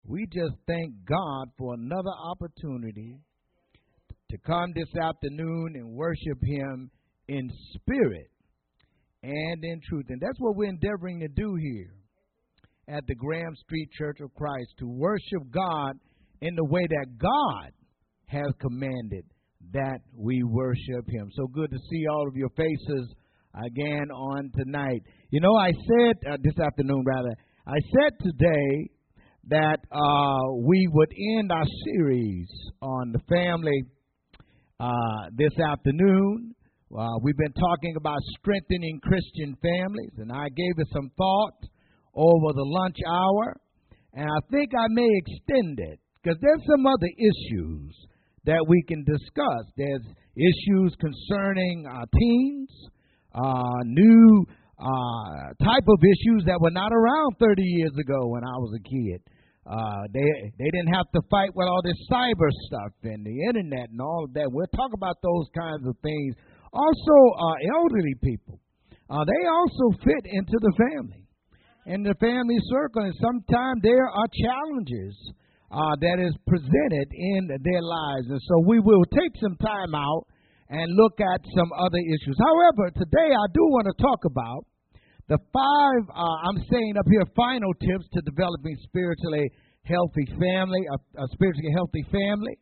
We just thank God for another opportunity to come this afternoon and worship Him in spirit and in truth. And that's what we're endeavoring to do here at the Graham Street Church of Christ, to worship God in the way that God has commanded that we worship Him. So good to see all of your faces again on tonight. You know, I said this afternoon, rather, I said today that we would end our series on the family this afternoon. We've been talking about strengthening Christian families, and I gave it some thought over the lunch hour, and I think I may extend it because there's some other issues that we can discuss. There's issues concerning teens, new type of issues that were not around 30 years ago when I was a kid. They didn't have to fight with all this cyber stuff and the internet and all of that. We'll talk about those kinds of things. Also, elderly people, they also fit into the family, in the family circle, and sometimes there are challenges that is presented in their lives. And so we will take some time out and look at some other issues. However, today I do want to talk about the 5, I'm saying up here, final tips to developing spiritually healthy family, a spiritually healthy family.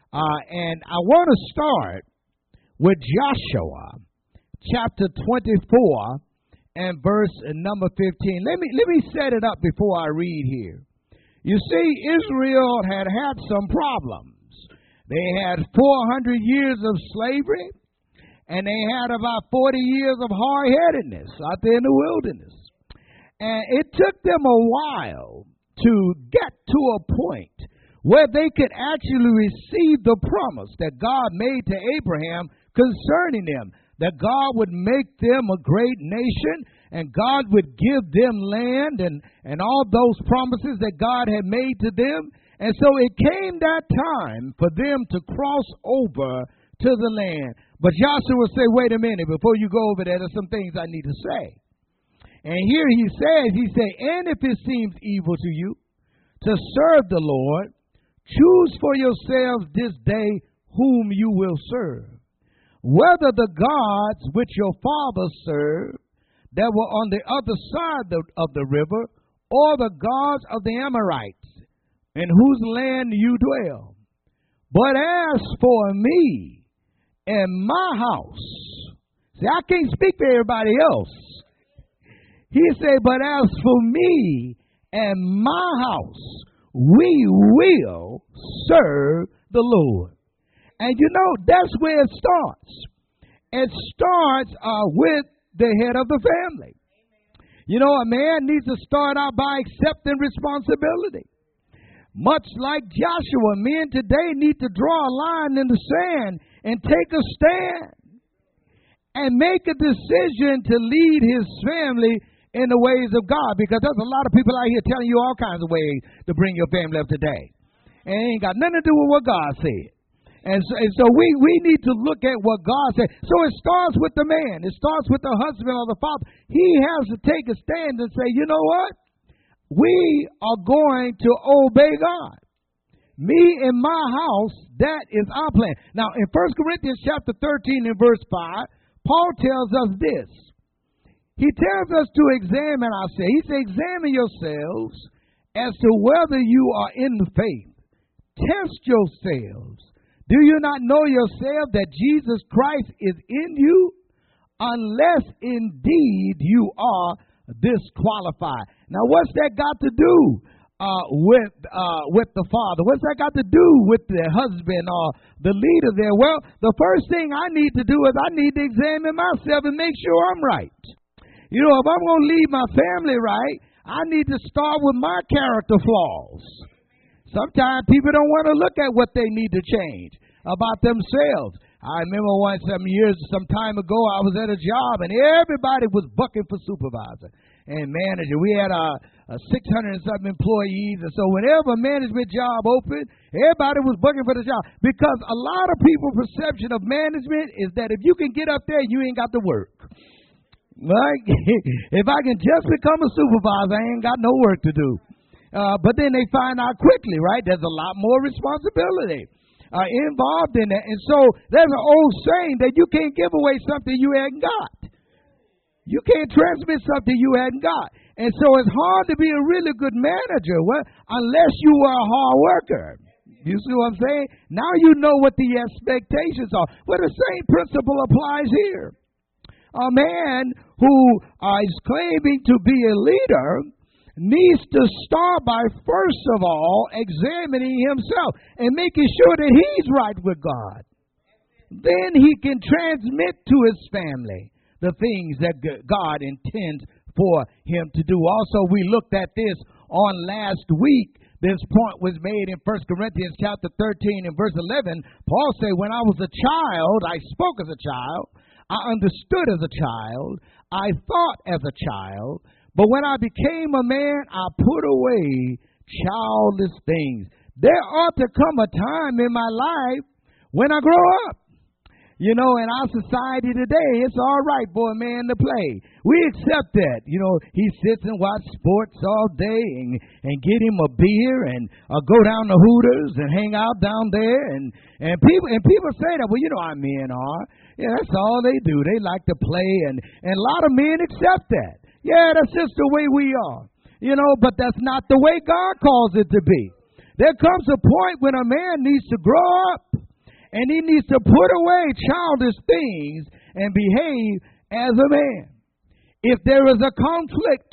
And I want to start with Joshua chapter 24 and verse number 15. Let me set it up before I read here. You see, Israel had some problems. They had 400 years of slavery, and they had about 40 years of hard-headedness out there in the wilderness. And it took them a while to get to a point where they could actually receive the promise that God made to Abraham concerning them, that God would make them a great nation, and God would give them land and all those promises that God had made to them. And so it came that time for them to cross over to the land. But Joshua said, wait a minute, before you go over there, there's some things I need to say. And here he says, and if it seems evil to you to serve the Lord, choose for yourselves this day whom you will serve, whether the gods which your fathers served that were on the other side of the river, or the gods of the Amorites, in whose land you dwell. But as for me and my house, see, I can't speak for everybody else. He said, but as for me and my house, we will serve the Lord. And you know, that's where it starts. It starts with the head of the family. You know, a man needs to start out by accepting responsibility. Much like Joshua, men today need to draw a line in the sand and take a stand and make a decision to lead his family in the ways of God, because there's a lot of people out here telling you all kinds of ways to bring your family up today. And it ain't got nothing to do with what God said. And so we need to look at what God said. So it starts with the man. It starts with the husband or the father. He has to take a stand and say, you know what? We are going to obey God. Me and my house, that is our plan. Now, in 1 Corinthians chapter 13 and verse 5, Paul tells us this. He tells us to examine ourselves. He says, examine yourselves as to whether you are in the faith. Test yourselves. Do you not know yourself that Jesus Christ is in you? Unless indeed you are disqualified. Now, what's that got to do with the father? What's that got to do with the husband or the leader there? Well, the first thing I need to do is I need to examine myself and make sure I'm right. You know, if I'm going to lead my family right, I need to start with my character flaws. Sometimes people don't want to look at what they need to change about themselves. I remember some time ago, I was at a job and everybody was bucking for supervisor and manager. We had 600 and something employees, and so whenever a management job opened, everybody was bucking for the job, because a lot of people's perception of management is that if you can get up there, you ain't got to work. Right? If I can just become a supervisor, I ain't got no work to do. But then they find out quickly, right? There's a lot more responsibility involved in that. And so there's an old saying that you can't give away something you hadn't got. You can't transmit something you hadn't got. And so it's hard to be a really good manager unless you are a hard worker. You see what I'm saying? Now you know what the expectations are. Well, the same principle applies here. A man who is claiming to be a leader needs to start by, first of all, examining himself and making sure that he's right with God. Then he can transmit to his family the things that God intends for him to do. Also, we looked at this on last week. This point was made in 1 Corinthians chapter 13 and verse 11. Paul said, when I was a child, I spoke as a child. I understood as a child. I thought as a child. But when I became a man, I put away childish things. There ought to come a time in my life when I grow up. You know, in our society today, it's all right for a man to play. We accept that. You know, he sits and watch sports all day and get him a beer and go down to Hooters and hang out down there. And people say that, well, you know how men are. Yeah, that's all they do. They like to play. And a lot of men accept that. Yeah, that's just the way we are. You know, but that's not the way God calls it to be. There comes a point when a man needs to grow up. And he needs to put away childish things and behave as a man. If there is a conflict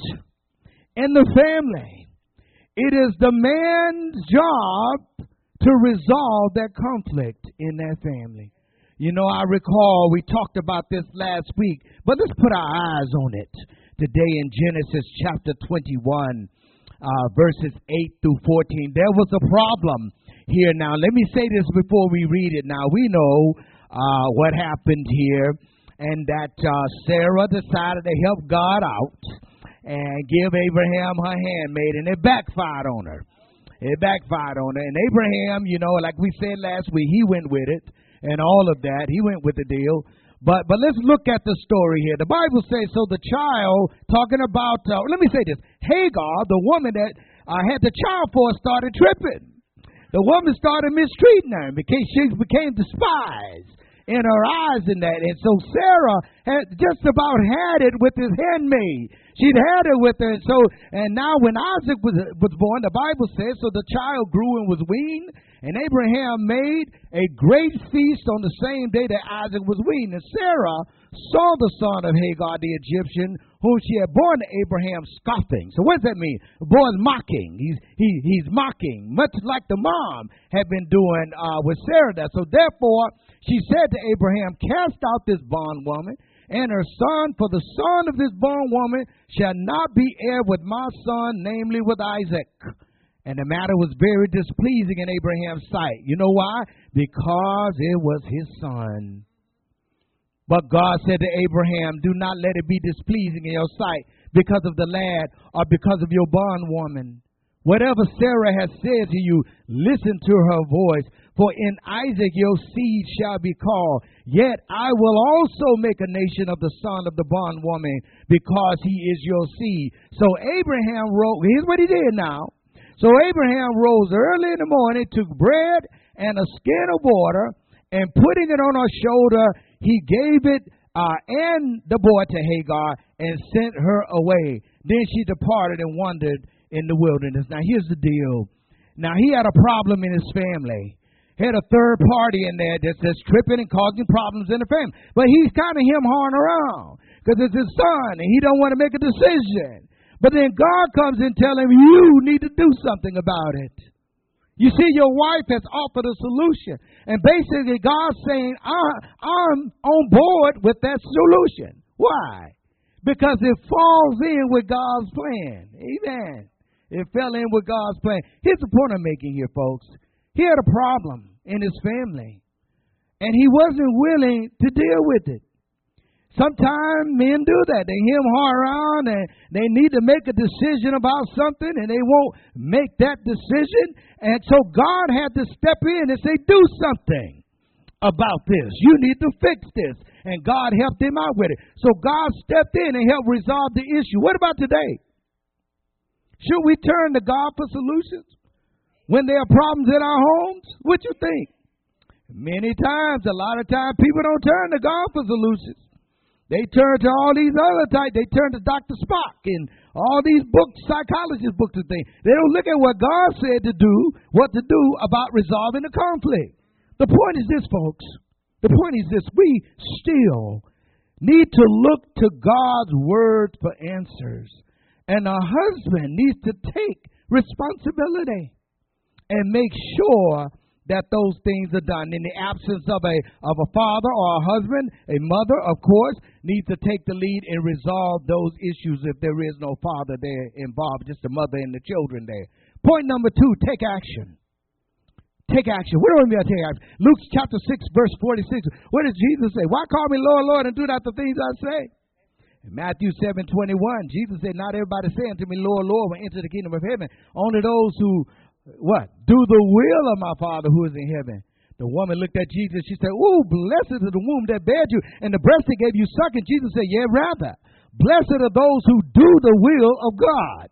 in the family, it is the man's job to resolve that conflict in that family. You know, I recall we talked about this last week, but let's put our eyes on it today in Genesis chapter 21, verses 8 through 14. There was a problem here. Now, let me say this before we read it. Now, we know what happened here, and that Sarah decided to help God out and give Abraham her handmaid, and it backfired on her. It backfired on her. And Abraham, you know, like we said last week, he went with it and all of that. He went with the deal. But let's look at the story here. The Bible says, so the child, talking about, let me say this, Hagar, the woman that had the child for, started tripping. The woman started mistreating her because she became despised in her eyes in that. And so Sarah had just about had it with his handmaid. She'd had it with her. And now when Isaac was born, the Bible says, so the child grew and was weaned. And Abraham made a great feast on the same day that Isaac was weaned. And Sarah saw the son of Hagar the Egyptian, whom she had born to Abraham, scoffing. So what does that mean? The boy's mocking. He's mocking, much like the mom had been doing with Sarah. So therefore, she said to Abraham, cast out this bondwoman and her son, for the son of this bondwoman shall not be heir with my son, namely with Isaac. And the matter was very displeasing in Abraham's sight. You know why? Because it was his son. But God said to Abraham, do not let it be displeasing in your sight because of the lad or because of your bondwoman. Whatever Sarah has said to you, listen to her voice. For in Isaac your seed shall be called. Yet I will also make a nation of the son of the bondwoman, because he is your seed. So Abraham wrote, here's what he did now. So Abraham rose early in the morning, took bread and a skin of water, and putting it on her shoulder, he gave it and the boy to Hagar and sent her away. Then she departed and wandered in the wilderness. Now, here's the deal. Now, he had a problem in his family. He had a third party in there that's tripping and causing problems in the family. But he's kind of him-hawing around because it's his son, and he don't want to make a decision. But then God comes and tells him, you need to do something about it. You see, your wife has offered a solution. And basically, God's saying, I'm on board with that solution. Why? Because it falls in with God's plan. Amen. It fell in with God's plan. Here's the point I'm making here, folks. He had a problem in his family, and he wasn't willing to deal with it. Sometimes men do that. They hem-haw around and they need to make a decision about something and they won't make that decision. And so God had to step in and say, do something about this. You need to fix this. And God helped him out with it. So God stepped in and helped resolve the issue. What about today? Should we turn to God for solutions when there are problems in our homes? What you think? Many times, a lot of times, people don't turn to God for solutions. They turn to all these other types. They turn to Dr. Spock and all these books, psychologist books and things. They don't look at what God said to do, what to do about resolving the conflict. The point is this, folks. The point is this. We still need to look to God's word for answers. And a husband needs to take responsibility and make sure that those things are done. In the absence of a father or a husband, a mother, of course, needs to take the lead and resolve those issues if there is no father there involved, just the mother and the children there. Point number 2, take action. Take action. What do I mean by take action? Luke chapter 6, verse 46. What does Jesus say? Why call me Lord, Lord, and do not the things I say? In Matthew 7:21, Jesus said, not everybody say unto me, Lord, Lord, will enter the kingdom of heaven. Only those who what? Do the will of my Father who is in heaven. The woman looked at Jesus. She said, "Ooh, blessed is the womb that bare you, and the breast that gave you suck." And Jesus said, "Yeah, rather. Blessed are those who do the will of God."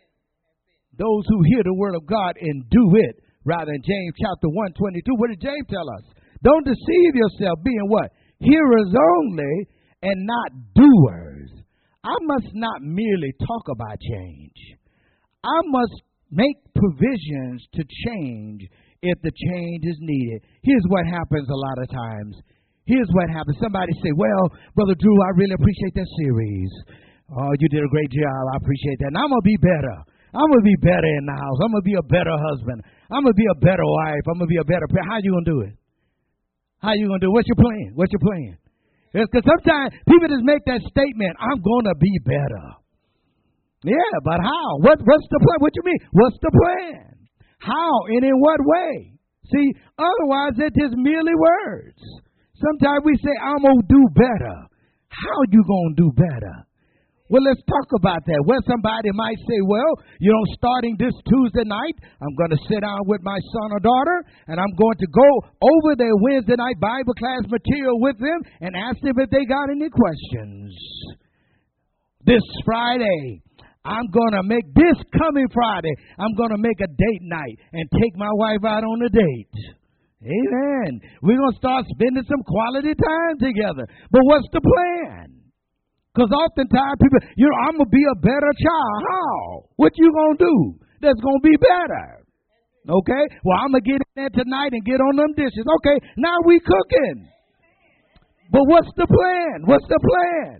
Those who hear the word of God and do it. Rather, in James chapter 1:22, what did James tell us? Don't deceive yourself, being what? Hearers only and not doers. I must not merely talk about change. I must make provisions to change if the change is needed. Here's what happens a lot of times. Here's what happens. Somebody say, "Well, Brother Drew, I really appreciate that series. Oh, you did a great job. I appreciate that. And I'm going to be better. I'm going to be better in the house. I'm going to be a better husband. I'm going to be a better wife. I'm going to be a better parent." How you going to do it? How you going to do it? What's your plan? What's your plan? Because sometimes people just make that statement, "I'm going to be better." Yeah, but how? What's the plan? What you mean? What's the plan? How and in what way? See, otherwise they're just merely words. Sometimes we say, "I'm going to do better." How you going to do better? Well, let's talk about that. Well, somebody might say, "Well, starting this Tuesday night, I'm going to sit down with my son or daughter, and I'm going to go over their Wednesday night Bible class material with them and ask them if they got any questions. This Friday, I'm going to make this coming Friday, I'm going to make a date night and take my wife out on a date." Amen. We're going to start spending some quality time together. But what's the plan? Because oftentimes people, "I'm going to be a better child." How? What you going to do that's going to be better? Okay? Well, I'm going to get in there tonight and get on them dishes. Okay, now we cooking. But what's the plan? What's the plan?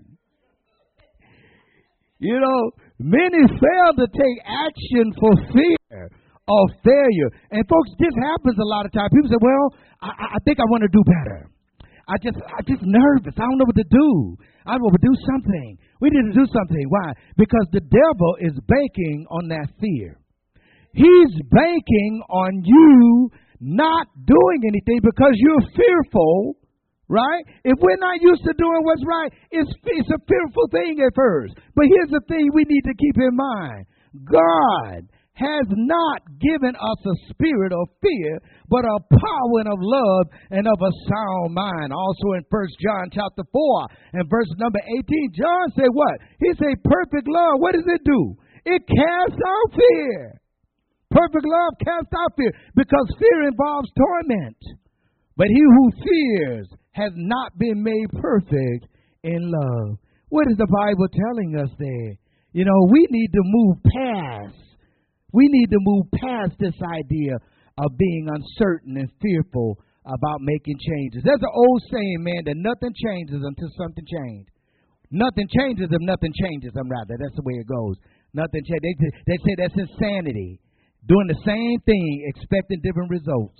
Many fail to take action for fear of failure. And folks, this happens a lot of times. People say, "Well, I think I want to do better. I'm just nervous. I don't know what to do. I want to do something." We need to do something. Why? Because the devil is banking on that fear. He's banking on you not doing anything because you're fearful. Right? If we're not used to doing what's right, it's a fearful thing at first. But here's the thing we need to keep in mind. God has not given us a spirit of fear, but a power and of love and of a sound mind. Also in 1 John chapter 4 and verse number 18, John said what? He said perfect love, what does it do? It casts out fear. Perfect love casts out fear because fear involves torment. But he who fears has not been made perfect in love. What is the Bible telling us there? We need to move past. We need to move past this idea of being uncertain and fearful about making changes. There's an old saying, man, that nothing changes until something changes. Nothing changes if nothing changes. That's the way it goes. Nothing changes. They say that's insanity. Doing the same thing, expecting different results.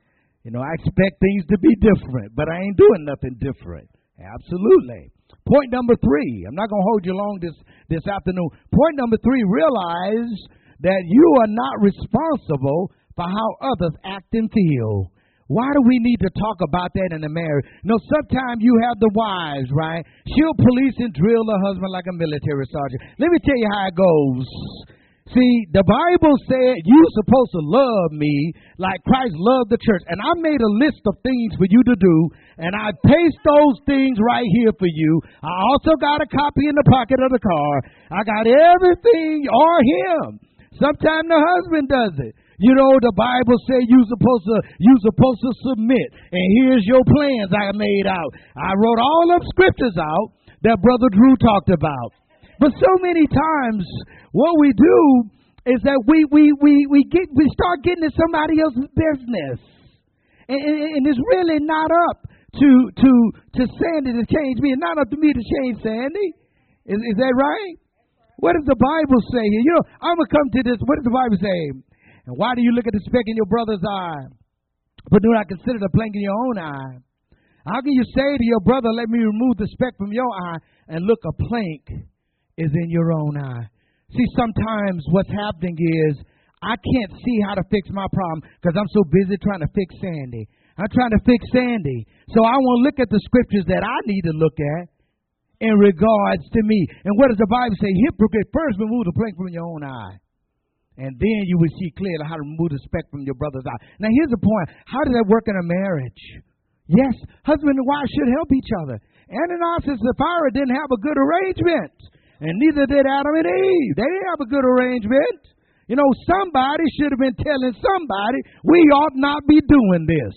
I expect things to be different, but I ain't doing nothing different. Absolutely. Point number 3. I'm not going to hold you long this afternoon. Point number 3, realize that you are not responsible for how others act and feel. Why do we need to talk about that in the marriage? Sometimes you have the wives, right? She'll police and drill her husband like a military sergeant. Let me tell you how it goes. See, the Bible said you're supposed to love me like Christ loved the church. And I made a list of things for you to do, and I paste those things right here for you. I also got a copy in the pocket of the car. I got everything, or him. Sometimes the husband does it. You know, the Bible says you're supposed to submit. And here's your plans I made out. I wrote all them scriptures out that Brother Drew talked about. But so many times what we do is that we start getting in somebody else's business. And it's really not up to Sandy to change me. It's not up to me to change Sandy. Is that right? What does the Bible say here? You know, I'm going to come to this. What does the Bible say? And why do you look at the speck in your brother's eye, but do not consider the plank in your own eye? How can you say to your brother, let me remove the speck from your eye, and look, a plank is in your own eye? See, sometimes what's happening is I can't see how to fix my problem because I'm so busy trying to fix Sandy. I'm trying to fix Sandy. So I won't look at the scriptures that I need to look at in regards to me. And what does the Bible say? Hypocrite, first remove the plank from your own eye, and then you will see clearly how to remove the speck from your brother's eye. Now, here's the point. How does that work in a marriage? Yes, husband and wife should help each other. Ananias and Sapphira didn't have a good arrangement, and neither did Adam and Eve. They didn't have a good arrangement. You know, somebody should have been telling somebody, we ought not be doing this.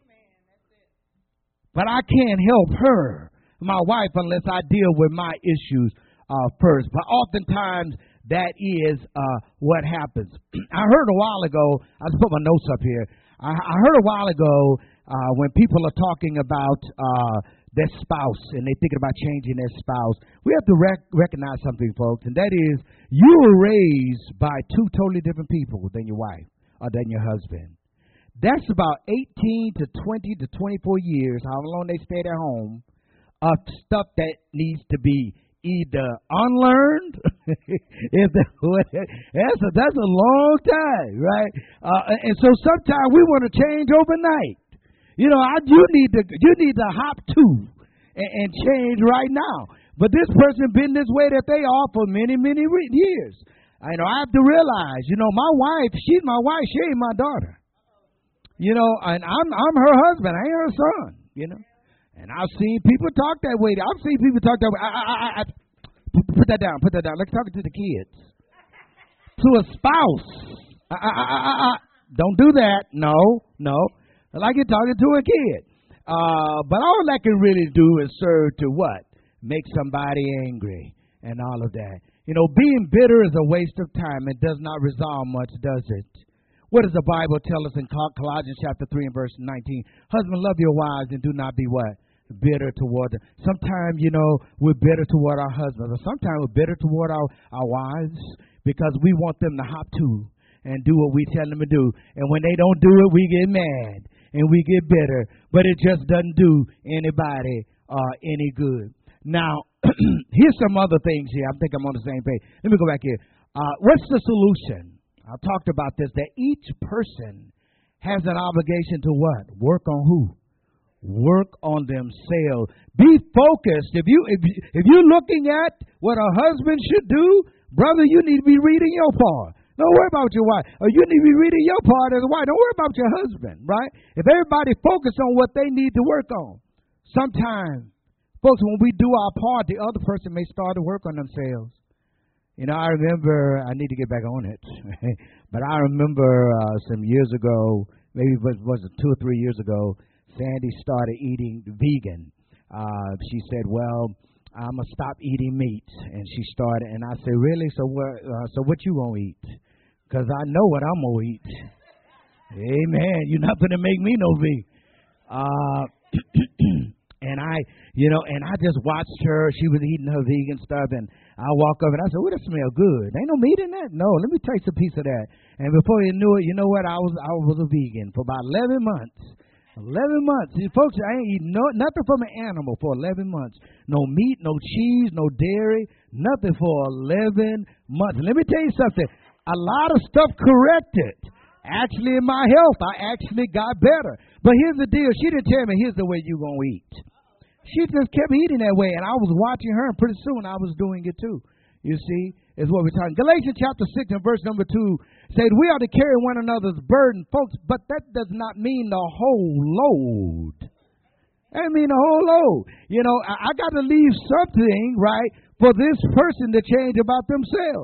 But I can't help her, my wife, unless I deal with my issues first. But oftentimes that is what happens. I heard a while ago, I just put my notes up here. I heard a while ago when people are talking about their spouse and they're thinking about changing their spouse, we have to recognize something, folks, and that is you were raised by two totally different people than your wife or than your husband. That's about 18 to 20 to 24 years, how long they stayed at home, of stuff that needs to be either unlearned. That's a long time, right? And so sometimes we want to change overnight. You know, you need to hop to and change right now. But this person been this way that they are for many, many years. I have to realize, my wife, she's my wife, she ain't my daughter. And I'm her husband, I ain't her son, And I've seen people talk that way. I've seen people talk that way. Put that down. Let's talk to the kids. To a spouse. Don't do that. No. Like you're talking to a kid. But all that can really do is serve to what? Make somebody angry and all of that. Being bitter is a waste of time. It does not resolve much, does it? What does the Bible tell us in Colossians chapter 3 and verse 19? Husband, love your wives and do not be what? Bitter toward them. Sometimes, we're bitter toward our husbands. Or sometimes we're bitter toward our wives because we want them to hop to and do what we tell them to do. And when they don't do it, we get mad and we get bitter. But it just doesn't do anybody any good. Now, here's some other things here. I think I'm on the same page. Let me go back here. What's the solution? I talked about this, that each person has an obligation to what? Work on who? Work on themselves. Be focused. If you're looking at what a husband should do, brother, you need to be reading your part. Don't worry about your wife. Or you need to be reading your part as a wife. Don't worry about your husband, right? If everybody focus on what they need to work on, sometimes, folks, when we do our part, the other person may start to work on themselves. I remember, I need to get back on it, but I remember some years ago, maybe it was 2 or 3 years ago, Sandy started eating vegan. She said, well, I'm going to stop eating meat. And she started, and I said, really? So what you going to eat? Because I know what I'm going to eat. Amen. You're not going to make me no vegan. And I just watched her. She was eating her vegan stuff, and I walk up and I said, "Oh, that smell good. Ain't no meat in that? No, let me taste a piece of that." And before you knew it, you know what? I was a vegan for about 11 months. 11 months. See, folks, I ain't eating nothing from an animal for 11 months. No meat, no cheese, no dairy, nothing for 11 months. And let me tell you something. A lot of stuff corrected. Actually, in my health, I actually got better. But here's the deal. She didn't tell me, here's the way you're going to eat. She just kept eating that way, and I was watching her, and pretty soon I was doing it too. You see, is what we're talking. Galatians chapter 6 and verse number 2 says, we are to carry one another's burden, folks, but that does not mean the whole load. That mean the whole load. I got to leave something, right, for this person to change about themselves.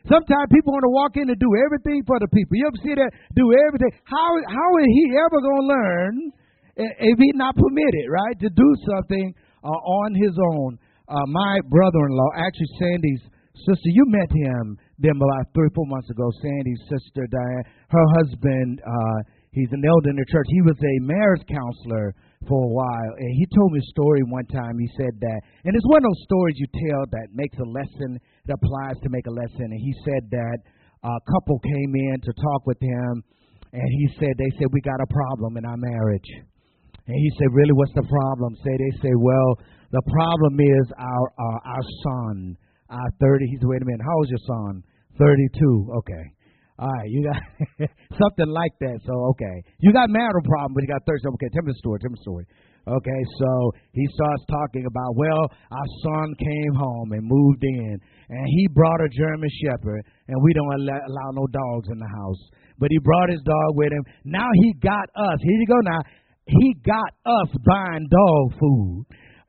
Sometimes people want to walk in and do everything for the people. You ever see that? Do everything. How is he ever going to learn if he's not permitted, right, to do something on his own? My brother-in-law, actually Sandy's sister, you met them about 3 or 4 months ago. Sandy's sister, Diane, her husband, he's an elder in the church. He was a marriage counselor for a while, and he told me a story one time. He said that, and it's one of those stories you tell that makes a lesson, that applies to make a lesson. And he said that a couple came in to talk with him, and they said, we got a problem in our marriage. And he said, really, what's the problem? They say, well, the problem is our son, our 30. He said, wait a minute, how old's your son? 32. Okay. All right, you got something like that. So, okay. You got marital problem, but you got 30. Okay, tell me the story. Okay, so he starts talking about, well, our son came home and moved in, and he brought a German Shepherd, and we don't allow no dogs in the house. But he brought his dog with him. Now he got us. Here you go now. He got us buying dog food.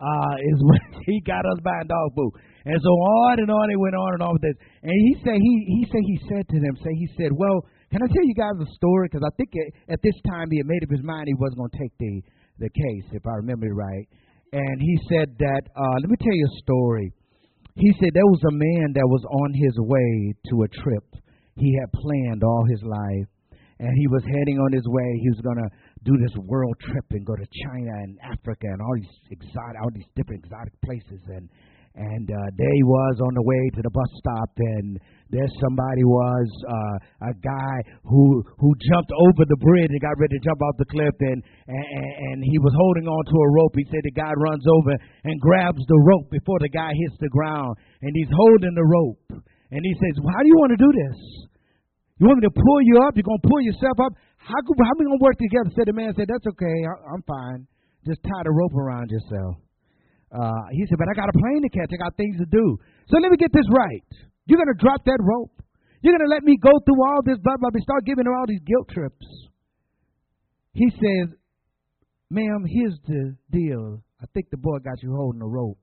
He got us buying dog food. And so on and on, it went on and on with this. And he said to them, well, can I tell you guys a story? Because I think at this time he had made up his mind he wasn't going to take the case, if I remember it right. And he said that, let me tell you a story. He said there was a man that was on his way to a trip he had planned all his life. And he was heading on his way. He was going to do this world trip and go to China and Africa and all these different exotic places. And there he was on the way to the bus stop, and there somebody was, a guy who jumped over the bridge and got ready to jump off the cliff, and he was holding on to a rope. He said the guy runs over and grabs the rope before the guy hits the ground, and he's holding the rope. And he says, well, how do you want to do this? You want me to pull you up? You're going to pull yourself up? How are we going to work together? Said the man, that's okay. I'm fine. Just tie the rope around yourself. He said, but I got a plane to catch. I got things to do. So let me get this right. You're going to drop that rope. You're going to let me go through all this, blah, blah, blah, start giving her all these guilt trips. He says, ma'am, here's the deal. I think the boy got you holding the rope.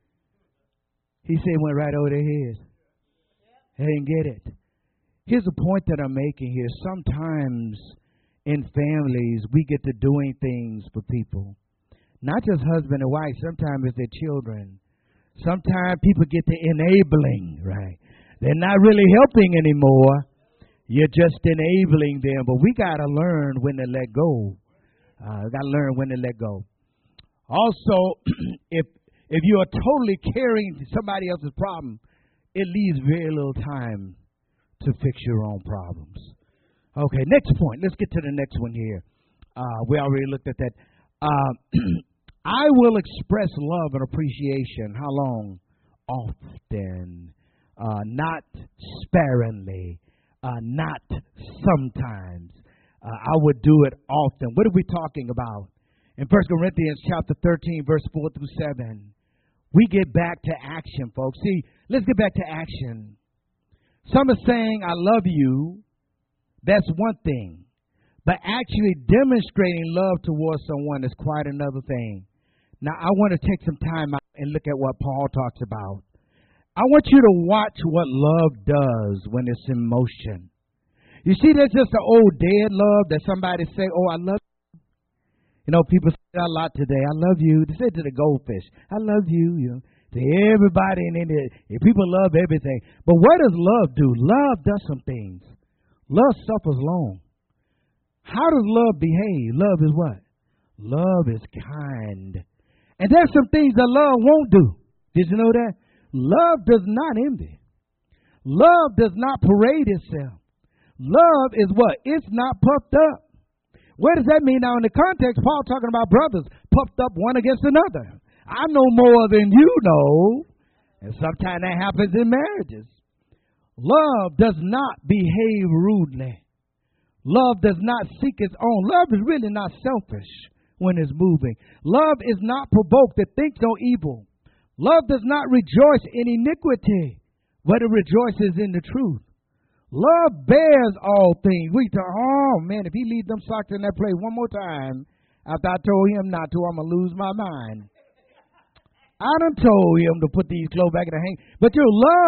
He said, went right over their head. They didn't get it. Here's the point that I'm making here. Sometimes in families, we get to doing things for people. Not just husband and wife. Sometimes it's their children. Sometimes people get to enabling, right? They're not really helping anymore. You're just enabling them. But we got to learn when to let go. We got to learn when to let go. Also, if you are totally carrying somebody else's problem, it leaves very little time to fix your own problems. Okay, next point. Let's get to the next one here. We already looked at that. I will express love and appreciation. How long? Often. Not sparingly. Not sometimes. I would do it often. What are we talking about? In 1 Corinthians chapter 13, verse 4 through 7. We get back to action, folks. See, let's get back to action. Some are saying, I love you. That's one thing. But actually demonstrating love towards someone is quite another thing. Now, I want to take some time out and look at what Paul talks about. I want you to watch what love does when it's in motion. You see, there's just an old dead love that somebody say, oh, I love you. You know, people say that a lot today. I love you. They say to the goldfish, I love you. You know, to everybody. And people love everything. But what does love do? Love does some things. Love suffers long. How does love behave? Love is what? Love is kind. And there's some things that love won't do. Did you know that? Love does not envy. Love does not parade itself. Love is what? It's not puffed up. What does that mean? Now, in the context, Paul talking about brothers puffed up one against another. I know more than you know. And sometimes that happens in marriages. Love does not behave rudely. Love does not seek its own. Love is really not selfish when it's moving. Love is not provoked. It thinks no evil. Love does not rejoice in iniquity, but it rejoices in the truth. Love bears all things. We thought, oh man, if he leaves them socks in that place one more time, after I told him not to, I'm going to lose my mind. I done told him to put these clothes back in the hang. But your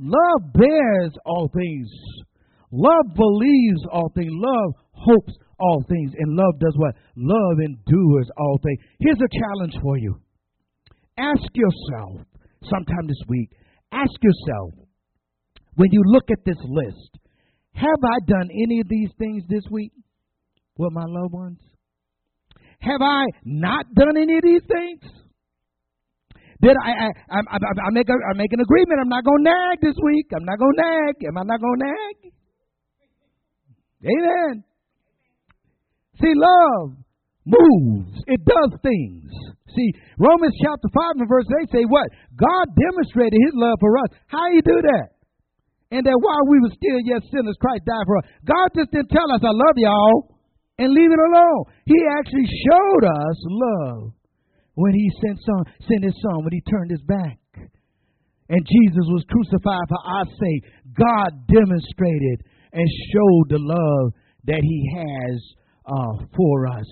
Love bears all things. Love believes all things. Love hopes all things. And love does what? Love endures all things. Here's a challenge for you. Ask yourself, sometime this week, ask yourself, when you look at this list, have I done any of these things this week with my loved ones? Have I not done any of these things? Did I make an agreement? I'm not going to nag this week. I'm not going to nag. Am I not going to nag? Amen. See, love moves. It does things. See, Romans chapter 5 and verse 8 say what? God demonstrated his love for us. How he do that? And that while we were still yet sinners, Christ died for us. God just didn't tell us, I love y'all, and leave it alone. He actually showed us love when he sent his son, when he turned his back. And Jesus was crucified for our sake. God demonstrated and showed the love that he has for us.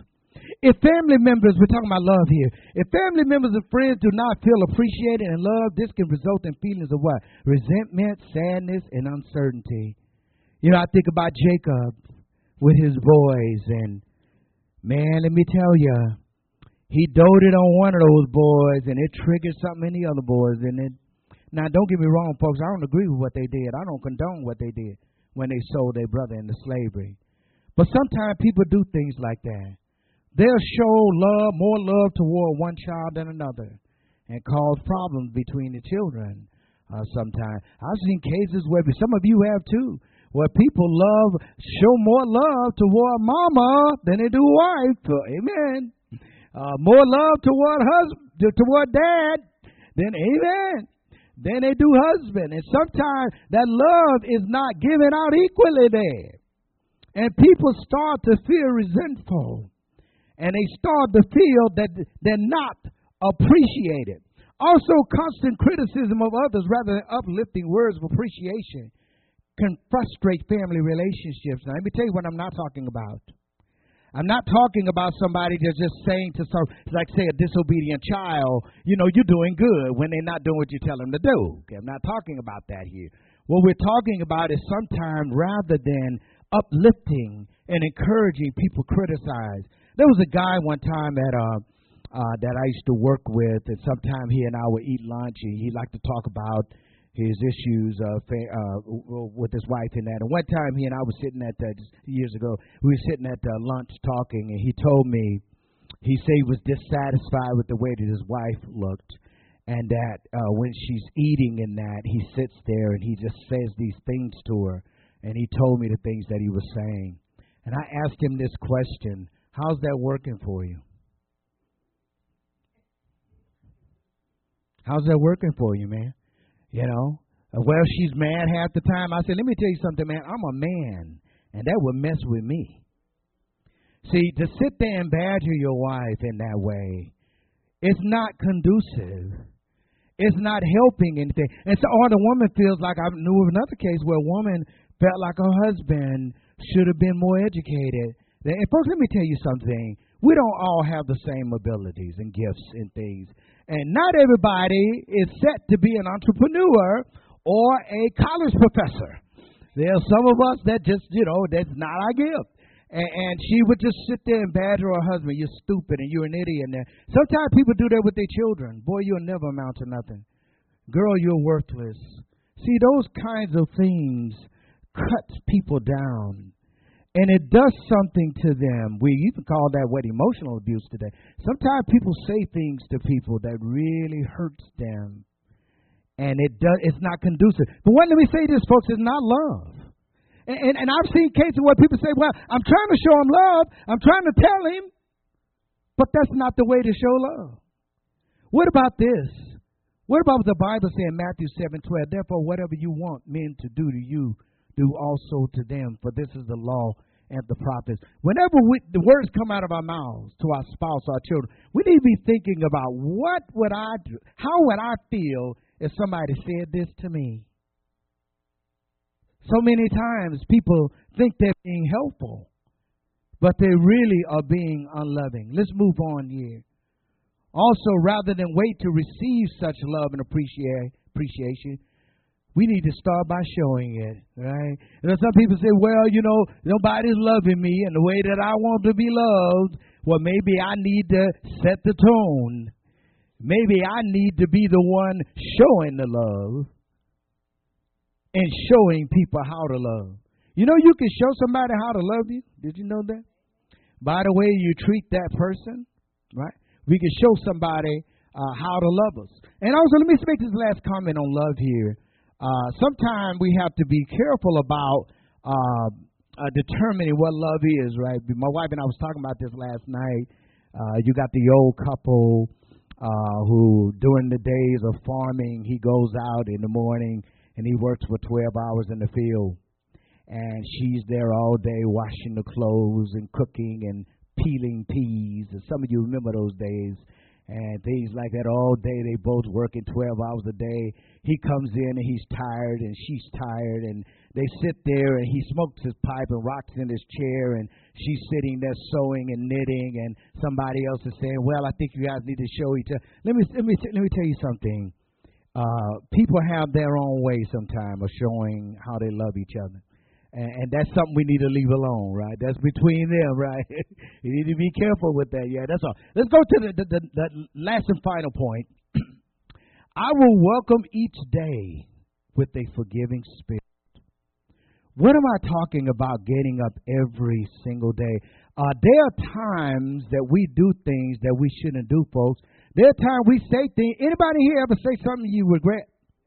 If family members, we're talking about love here, if family members and friends do not feel appreciated and loved, this can result in feelings of what? Resentment, sadness, and uncertainty. You know, I think about Jacob with his boys, and man, let me tell you, he doted on one of those boys, and it triggered something in the other boys. Now, don't get me wrong, folks, I don't agree with what they did. I don't condone what they did when they sold their brother into slavery. But sometimes people do things like that. They'll show love, more love toward one child than another, and cause problems between the children sometimes. I've seen cases where, some of you have too, where people show more love toward mama than they do wife. Amen. More love toward dad than they do husband. And sometimes that love is not given out equally there. And people start to feel resentful. And they start to feel that they're not appreciated. Also, constant criticism of others rather than uplifting words of appreciation can frustrate family relationships. Now, let me tell you what I'm not talking about. I'm not talking about somebody that's just saying to like say a disobedient child, you know, you're doing good when they're not doing what you tell them to do. Okay, I'm not talking about that here. What we're talking about is sometimes rather than uplifting and encouraging, people criticize. There was a guy one time that I used to work with, and sometime he and I would eat lunch, and he liked to talk about his issues with his wife and that. And one time he and I were sitting years ago, we were sitting at lunch talking, and he told me, he said he was dissatisfied with the way that his wife looked, and that when she's eating and that, he sits there and he just says these things to her, and he told me the things that he was saying. And I asked him this question, how's that working for you? How's that working for you, man? You know, well, she's mad half the time. I said, let me tell you something, man. I'm a man, and that would mess with me. See, to sit there and badger your wife in that way, it's not conducive. It's not helping anything. And so, or the woman feels like, I knew of another case where a woman felt like her husband should have been more educated. And folks, let me tell you something. We don't all have the same abilities and gifts and things. And not everybody is set to be an entrepreneur or a college professor. There are some of us that just, that's not our gift. And she would just sit there and badger her husband. You're stupid and you're an idiot. And sometimes people do that with their children. Boy, you'll never amount to nothing. Girl, you're worthless. See, those kinds of things cuts people down. And it does something to them. We even call that emotional abuse today. Sometimes people say things to people that really hurts them. And it's not conducive. But let me say this, folks, it's not love. And I've seen cases where people say, well, I'm trying to show him love. I'm trying to tell him. But that's not the way to show love. What about this? What about what the Bible says in Matthew 7:12? Therefore, whatever you want men to do to you, do also to them, for this is the law and the prophets. Whenever the words come out of our mouths to our spouse, our children, we need to be thinking about what would I do? How would I feel if somebody said this to me? So many times people think they're being helpful, but they really are being unloving. Let's move on here. Also, rather than wait to receive such love and appreciation, We need to start by showing it, right? Some people say, well, nobody's loving me in the way that I want to be loved. Well, maybe I need to set the tone. Maybe I need to be the one showing the love and showing people how to love. You can show somebody how to love you. Did you know that? By the way you treat that person, right? We can show somebody how to love us. And also, let me make this last comment on love here. Sometimes we have to be careful about determining what love is, right? My wife and I was talking about this last night. You got the old couple who, during the days of farming, he goes out in the morning and he works for 12 hours in the field. And she's there all day washing the clothes and cooking and peeling peas. And some of you remember those days. And things like that all day. They both working 12 hours a day. He comes in and he's tired and she's tired. And they sit there and he smokes his pipe and rocks in his chair. And she's sitting there sewing and knitting. And somebody else is saying, well, I think you guys need to show each other. Let me tell you something. People have their own way sometimes of showing how they love each other. And that's something we need to leave alone, right? That's between them, right? You need to be careful with that. Yeah, that's all. Let's go to the last and final point. I will welcome each day with a forgiving spirit. What am I talking about getting up every single day? There are times that we do things that we shouldn't do, folks. There are times we say things. Anybody here ever say something you regret?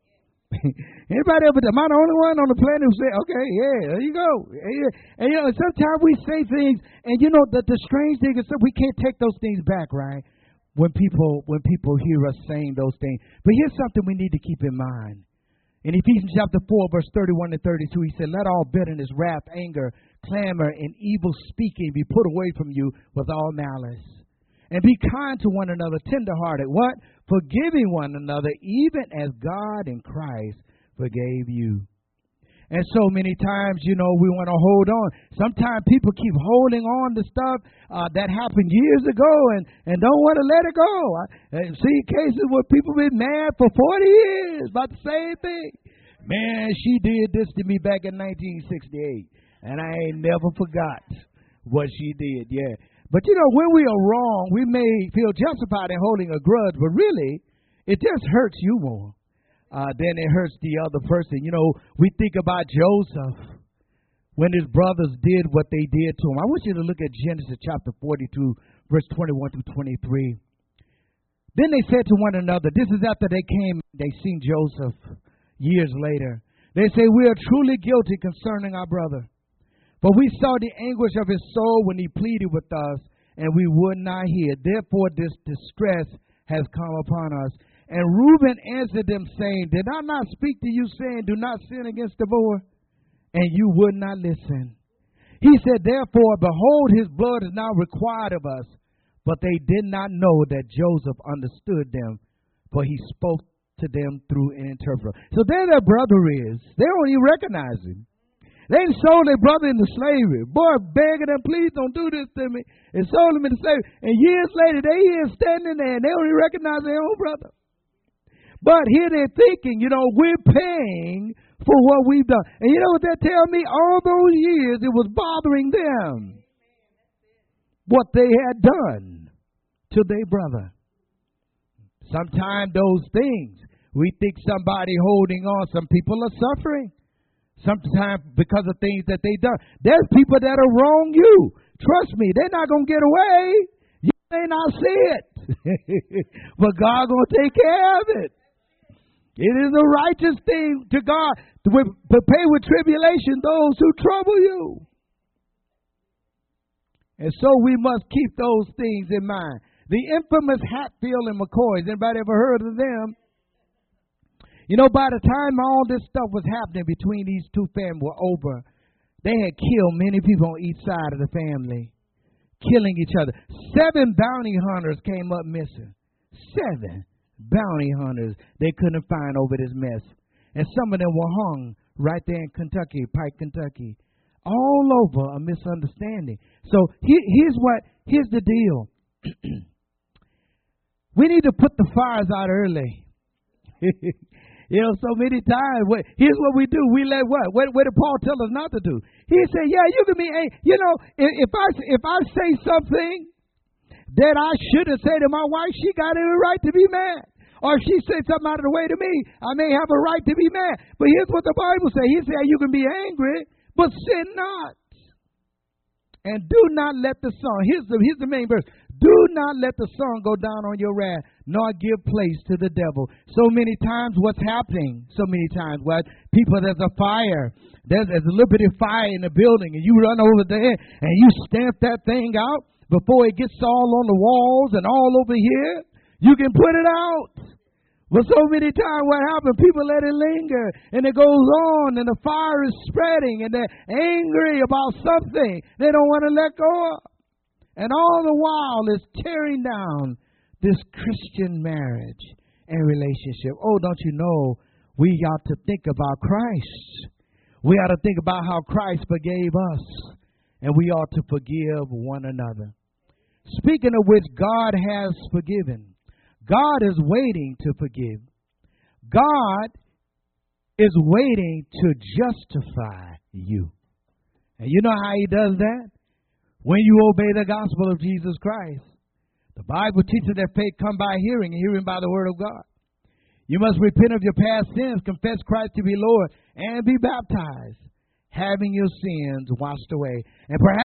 Anybody ever? Am I the only one on the planet who say, okay, yeah, there you go. And sometimes we say things, and the strange thing is that we can't take those things back, right? When people hear us saying those things. But here's something we need to keep in mind. In Ephesians chapter 4, verse 31 and 32, he said, let all bitterness, wrath, anger, clamor, and evil speaking be put away from you with all malice. And be kind to one another, tenderhearted. What? Forgiving one another, even as God in Christ forgave you. And so many times, we want to hold on. Sometimes people keep holding on to stuff that happened years ago and don't want to let it go. I see cases where people been mad for 40 years about the same thing. Man, she did this to me back in 1968, and I ain't never forgot what she did. Yeah. But, when we are wrong, we may feel justified in holding a grudge, but really, it just hurts you more than it hurts the other person. We think about Joseph when his brothers did what they did to him. I want you to look at Genesis chapter 42, verse 21 through 23. Then they said to one another, this is after they came, they seen Joseph years later. They say, we are truly guilty concerning our brother. For we saw the anguish of his soul when he pleaded with us, and we would not hear. Therefore this distress has come upon us. And Reuben answered them, saying, did I not speak to you, saying, do not sin against the boy? And you would not listen. He said, therefore, behold, his blood is now required of us. But they did not know that Joseph understood them, for he spoke to them through an interpreter. So there their brother is. They don't even recognize him. They sold their brother into slavery. Boy, begging them, please don't do this to me. And sold him into slavery. And years later, they here standing there, and they don't even recognize their own brother. But here they're thinking, we're paying for what we've done. And you know what they tell me? All those years, it was bothering them what they had done to their brother. Sometimes those things, we think somebody holding on. Some people are suffering. Sometimes because of things that they've done. There's people that are wrong you. Trust me, they're not going to get away. You may not see it. But God going to take care of it. It is a righteous thing to God to pay with tribulation those who trouble you. And so we must keep those things in mind. The infamous Hatfield and McCoys. Anybody ever heard of them? By the time all this stuff was happening between these two families were over, they had killed many people on each side of the family, killing each other. 7 bounty hunters came up missing. 7 bounty hunters they couldn't find over this mess. And some of them were hung right there in Kentucky, Pike, Kentucky. All over a misunderstanding. So here's the deal. We need to put the fires out early. So many times, here's what we do. We let what? What did Paul tell us not to do? He said, yeah, you can be, if I say something that I shouldn't say to my wife, she got every right to be mad. Or if she said something out of the way to me, I may have a right to be mad. But here's what the Bible says. He said, you can be angry, but sin not. And do not let the sun, here's the main verse. Do not let the sun go down on your wrath, nor give place to the devil. So many times what's happening, people, there's a fire. There's a little bit of fire in the building, and you run over there, and you stamp that thing out before it gets all on the walls and all over here. You can put it out. But so many times what happens, people let it linger, and it goes on, and the fire is spreading, and they're angry about something they don't want to let go of. And all the while it's tearing down this Christian marriage and relationship. Oh, don't you know, we ought to think about Christ. We ought to think about how Christ forgave us, and we ought to forgive one another. Speaking of which, God has forgiven. God is waiting to forgive. God is waiting to justify you. And you know how he does that? When you obey the gospel of Jesus Christ. The Bible teaches that faith comes by hearing, and hearing by the word of God. You must repent of your past sins, confess Christ to be Lord, and be baptized, having your sins washed away. And perhaps